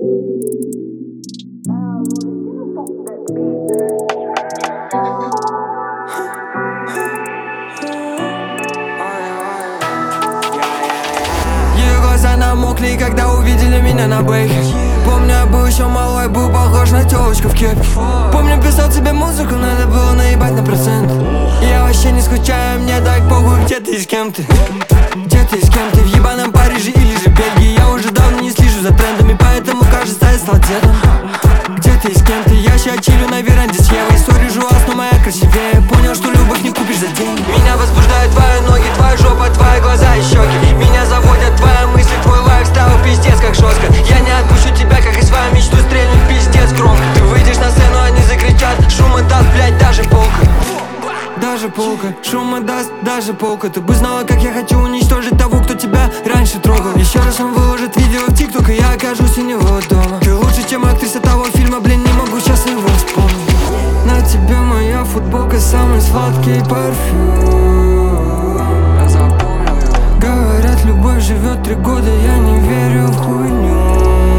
Ее глаза намокли, когда увидели меня на бейке. Помню, я был еще малой, был похож на тёлочку в кепке. Помню, писал тебе музыку, надо было наебать на процент. Я вообще не скучаю, мне так похуй, где ты и с кем ты. Где ты и с кем ты, в ебаном Париже или же Бельгии. Я уже давно не слежу за трендами, поэтому кажется, я стал дедом. Где ты и с кем ты, я ща чилю на веранде с Евой. Сори, жуас, но моя красивее. Понял, что любовь не купишь за деньги. Меня возбуждают твои ноги, твоя жопа, твои глаза и щеки. Меня заводят твои мысли, твой лайфстайл, пиздец как жестко. Я не отпущу тебя, как и свою мечту, стрельнуть пиздец громко. Ты выйдешь на сцену, они закричат, шум и даст, блять, даже полка. Даже полка, шум и даст, даже полка. Ты бы знала, как я хочу уничтожить того, кто тебя раньше трогал. Еще раз он выложит видео в ТикТок, и я окажусь у него дома. Ты лучше, чем актриса того фильма, блин, не могу сейчас его вспомнить. На тебе моя футболка, самый сладкий парфюм. Я запомнил его. Говорят, любовь живет 3 года, я не верю в хуйню.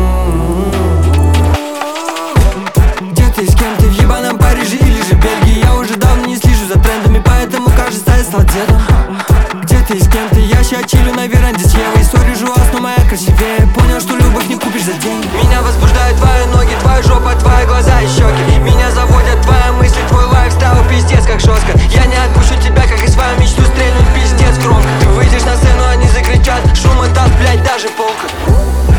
Где ты и с кем ты, в ебаном Париже или же Бельгии. Я уже давно не слежу за трендами, поэтому кажется, я стал дедом. Где ты и с кем ты, я ща чилю на веранде с Евой. Сори, жуас, но моя красивее. Понял, что любовь не купишь за деньги. Меня возбуждают твои ноги, твоя жопа, твои глаза и щеки. Меня заводят твои мысли, твой лайфстайл, пиздец как жестко. Я не отпущу тебя, как и свою мечту, стрельнуть пиздец громко. Ты выйдешь на сцену, они закричат, шум и даст, блять, даже полка.